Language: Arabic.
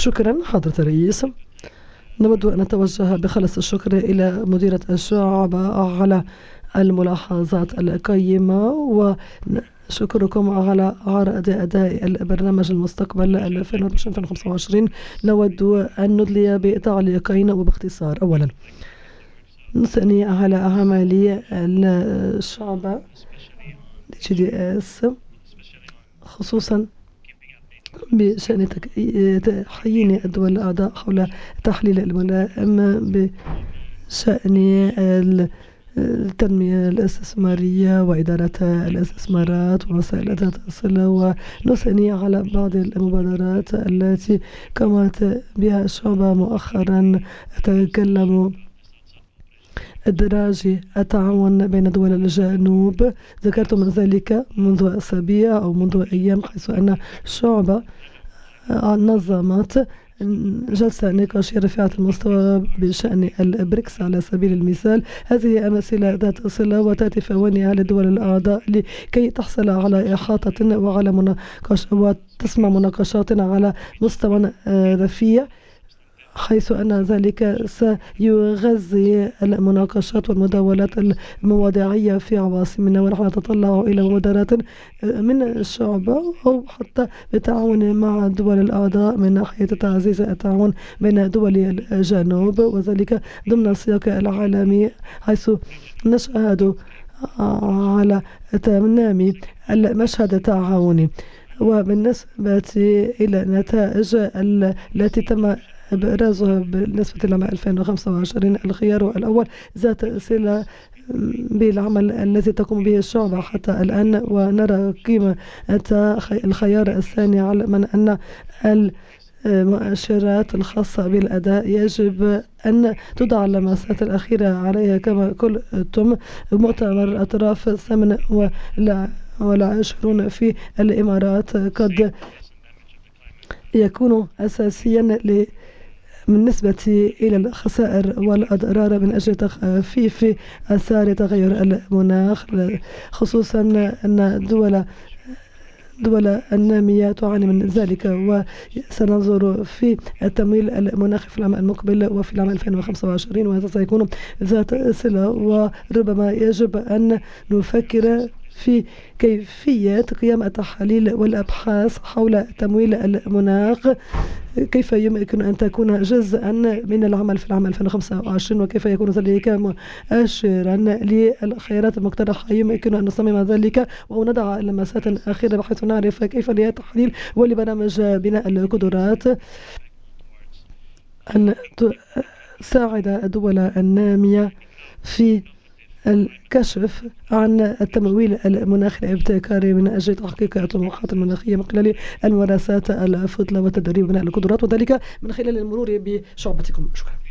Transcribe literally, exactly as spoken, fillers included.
شكرا حضرة الرئيس. نود أن نتوجه بخلص الشكر إلى مديرة الشعب على الملاحظات القيمة، وشكركم على عرض أداء البرنامج المستقبل ألفين وعشرين ألفين وخمسة وعشرين. نود أن ندلي بتعليقين وباختصار. أولا، نثني على عمل الشعب جي دي اس، خصوصا بشأن تحيين الدول الأعضاء حول تحليل الملائم بشأن التنمية الاستثمارية وإدارة الاستثمارات ووسائل ذات الصلة، ونثني على بعض المبادرات التي قامت بها الشعب مؤخرا. أتكلم إدراج التعاون بين دول الجنوب، ذكرت من ذلك منذ أسابيع أو منذ أيام، حيث أن الشعب نظمت جلسة نقاشية رفيعة المستوى بشأن البريكس على سبيل المثال. هذه أمثلة ذات صلة وتأتي في أوانها للدول الأعضاء لكي تحصل على إحاطة وعلى مناقشة وتسمع مناقشات على مستوى رفيع، حيث أن ذلك سيغذي المناقشات والمداولات المواضيعية في عواصمنا، ونحن نتطلع إلى مبادرات من الشعب أو حتى بالتعاون مع الدول الأعضاء من ناحية تعزيز التعاون بين دول الجنوب، وذلك ضمن السياق العالمي، حيث نشهد على تنامي المشهد التعاوني. وبالنسبة إلى النتائج التي تم إبرازها بالنسبة لعام ألفين وخمسة وعشرين، الخيار الأول ذات صلة بالعمل الذي تقوم به الشعب حتى الآن، ونرى قيمة الخيار الثاني على من أن المؤشرات الخاصة بالأداء يجب أن تضع اللمسات الأخيرة عليها. كما قلتم، مؤتمر الأطراف الثامن والعشرون في الإمارات قد يكون أساسيا بالنسبة إلى الخسائر والأضرار من أجل تخفيف آثار تغير المناخ، خصوصا أن الدول دول النامية تعاني من ذلك. وسننظر في التمويل المناخي في العام المقبل وفي العام ألفين وخمسة وعشرين، وهذا سيكون ذات صلة، وربما يجب أن نفكر في كيفية قيام التحاليل والأبحاث حول تمويل المناخ، كيف يمكن أن تكون جزءا من العمل في العام ألفين وخمسة وعشرين، وكيف يكون ذلك مؤشرا للخيارات المقترحة يمكن أن نصمم ذلك ونضع لمسات أخيرة بحيث نعرف كيف للتحليل ولبرامج بناء القدرات أن تساعد الدول النامية في الكشف عن التمويل المناخي الابتكاري من أجل تحقيق الطموحات المناخية من خلال الممارسات الفضلى وتدريب بناء القدرات، وذلك من خلال المرور بشعبتكم. شكرا.